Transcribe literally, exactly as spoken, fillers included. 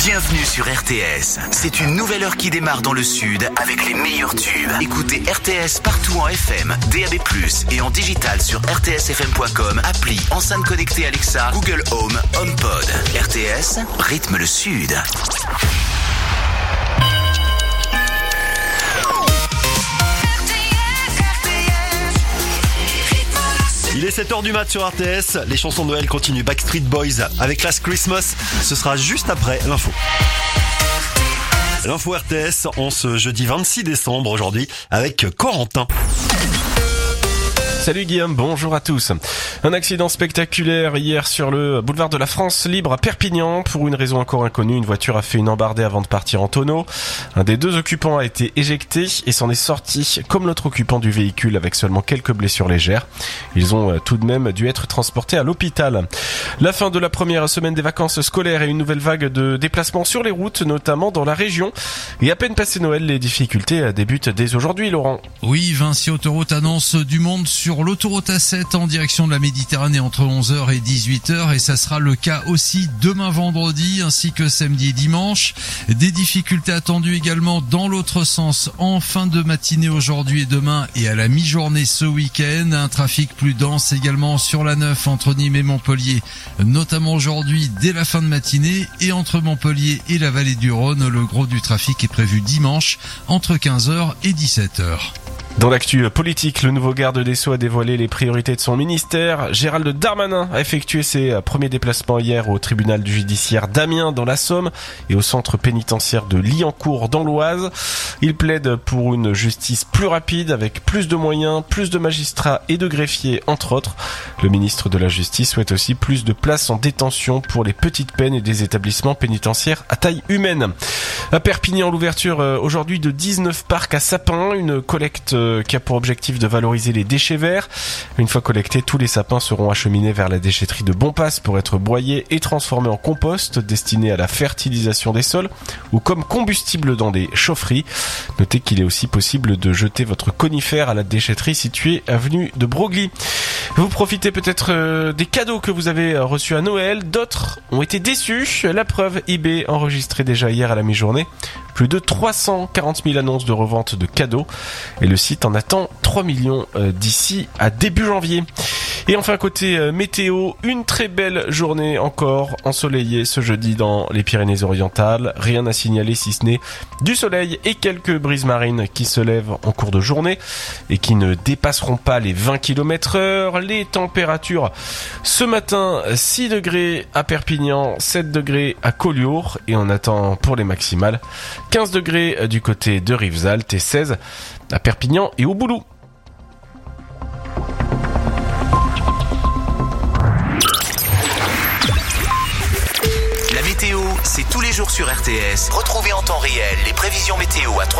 Bienvenue sur R T S. C'est une nouvelle heure qui démarre dans le sud avec les meilleurs tubes. Écoutez R T S partout en F M, D A B plus, et en digital sur r t s f m point com, appli, enceinte connectée Alexa, Google Home, HomePod. R T S, rythme le sud. Il est sept heures du mat sur R T S, les chansons de Noël continuent. Backstreet Boys avec Last Christmas, ce sera juste après l'info. L'info R T S en ce jeudi vingt-six décembre aujourd'hui avec Corentin. Salut Guillaume, bonjour à tous. Un accident spectaculaire hier sur le boulevard de la France libre à Perpignan. Pour une raison encore inconnue, une voiture a fait une embardée avant de partir en tonneau. Un des deux occupants a été éjecté et s'en est sorti comme l'autre occupant du véhicule avec seulement quelques blessures légères. Ils ont tout de même dû être transportés à l'hôpital. La fin de la première semaine des vacances scolaires et une nouvelle vague de déplacements sur les routes, notamment dans la région. Et à peine passé Noël, les difficultés débutent dès aujourd'hui, Laurent. Oui, Vinci Autoroute annonce du monde sur l'autoroute A sept en direction de la Méditerranée entre onze heures et dix-huit heures, et ça sera le cas aussi demain vendredi ainsi que samedi et dimanche. Des difficultés attendues également dans l'autre sens en fin de matinée aujourd'hui et demain et à la mi-journée ce week-end. Un trafic plus dense également sur la neuf entre Nîmes et Montpellier, notamment aujourd'hui dès la fin de matinée, et entre Montpellier et la vallée du Rhône, le gros du trafic est prévu dimanche entre quinze heures et dix-sept heures. Dans l'actu politique, le nouveau garde des Sceaux a dévoilé les priorités de son ministère. Gérald Darmanin a effectué ses premiers déplacements hier au tribunal du judiciaire d'Amiens dans la Somme et au centre pénitentiaire de Liancourt dans l'Oise. Il plaide pour une justice plus rapide avec plus de moyens, plus de magistrats et de greffiers entre autres. Le ministre de la Justice souhaite aussi plus de places en détention pour les petites peines et des établissements pénitentiaires à taille humaine. À Perpignan, l'ouverture aujourd'hui de dix-neuf parcs à sapins, une collecte qui a pour objectif de valoriser les déchets verts. Une fois collectés, tous les sapins seront acheminés vers la déchetterie de Bonpasse pour être broyés et transformés en compost destiné à la fertilisation des sols ou comme combustible dans des chaufferies. Notez qu'il est aussi possible de jeter votre conifère à la déchetterie située avenue de Broglie. Vous profitez peut-être des cadeaux que vous avez reçus à Noël. D'autres ont été déçus. La preuve, eBay enregistrée déjà hier à la mi-journée plus de trois cent quarante mille annonces de revente de cadeaux et le site en attend trois millions d'ici à début janvier. Et enfin côté météo, une très belle journée encore ensoleillée ce jeudi dans les Pyrénées-Orientales. Rien à signaler si ce n'est du soleil et quelques brises marines qui se lèvent en cours de journée et qui ne dépasseront pas les vingt kilomètres heure. Les températures ce matin, six degrés à Perpignan, sept degrés à Collioure et on attend pour les maximales quinze degrés du côté de Rivesaltes et seize à Perpignan et au Boulou. La météo, c'est tous les jours sur R T S. Retrouvez en temps réel les prévisions météo à trois